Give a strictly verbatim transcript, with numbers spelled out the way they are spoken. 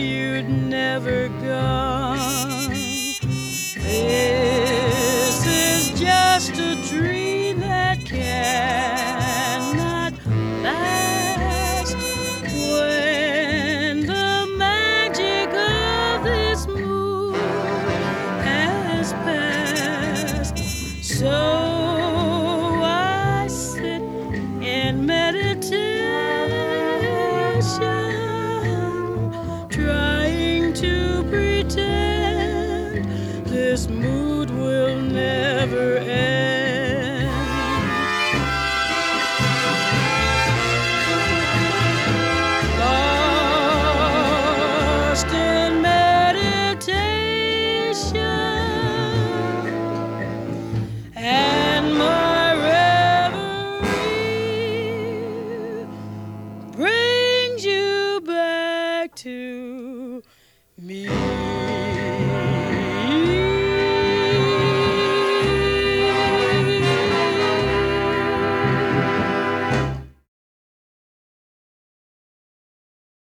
you'd never gone. This is just a dream that cannot last. When the magic of this mood has passed, so I sit in meditation, trying to pretend this mood will never end. Lost in meditation, and my reverie brings you back to me.